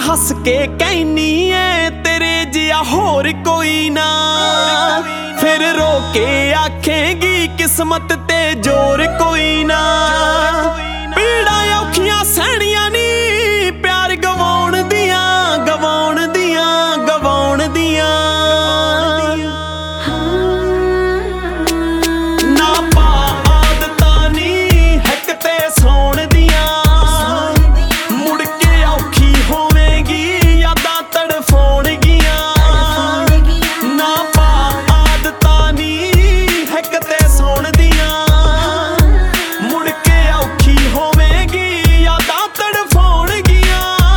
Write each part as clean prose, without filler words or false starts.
हस के कहनी है तेरे जिया होर कोई ना, फिर रो के आखेंगी किस्मत ते जोर कोई ना। पीड़ा औखियां सहणियां नी प्यार गवाउण दियां, गवाउण दियां, गवाउण दियां। ना पा आदतां नी हिक ते सौण दियां, मुड़ के औखी होवेगी यादां तड़फाउणगियां। ना पा आदतां नी हिक ते सौण दियां, मुड़ के औखी होवेगी यादां तड़फाउणगियां।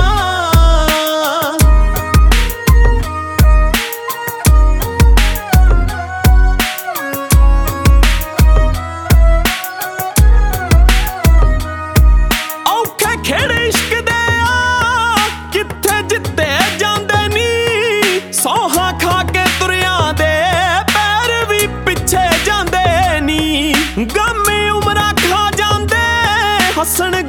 औखे खेड़े इश्क दे आ कित्थे जित्ते जांदे नी, सौहां खा के तुरियां दे पैर भी पिछे जांदे नी। गम उमरां खा जांदे हसन